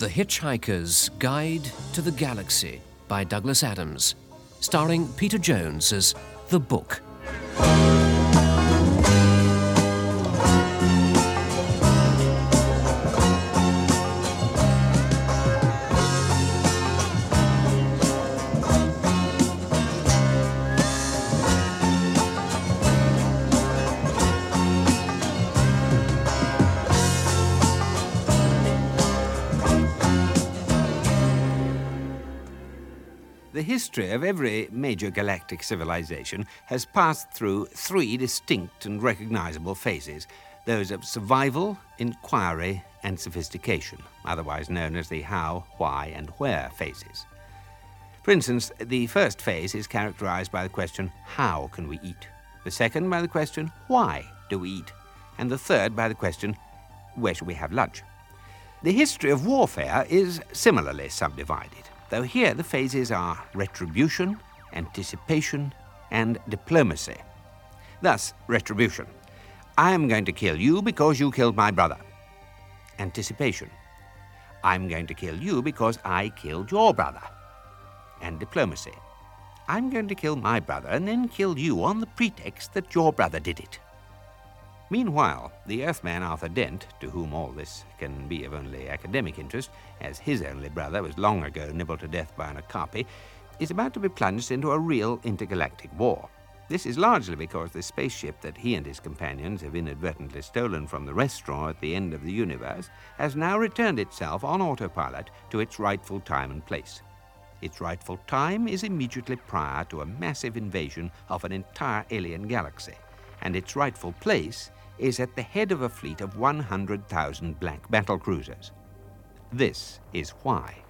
The Hitchhiker's Guide to the Galaxy by Douglas Adams, starring Peter Jones as The Book. The history of every major galactic civilization has passed through three distinct and recognizable phases, those of survival, inquiry, and sophistication, otherwise known as the how, why, and where phases. For instance, the first phase is characterized by the question, how can we eat? The second by the question, why do we eat? And the third by the question, where shall we have lunch? The history of warfare is similarly subdivided, though here the phases are retribution, anticipation, and diplomacy. Thus, retribution. I am going to kill you because you killed my brother. Anticipation. I'm going to kill you because I killed your brother. And diplomacy. I'm going to kill my brother and then kill you on the pretext that your brother did it. Meanwhile, the Earthman Arthur Dent, to whom all this can be of only academic interest, as his only brother was long ago nibbled to death by an Okapi, is about to be plunged into a real intergalactic war. This is largely because the spaceship that he and his companions have inadvertently stolen from the restaurant at the end of the universe has now returned itself on autopilot to its rightful time and place. Its rightful time is immediately prior to a massive invasion of an entire alien galaxy, and its rightful place is at the head of a fleet of 100,000 black battlecruisers. This is why.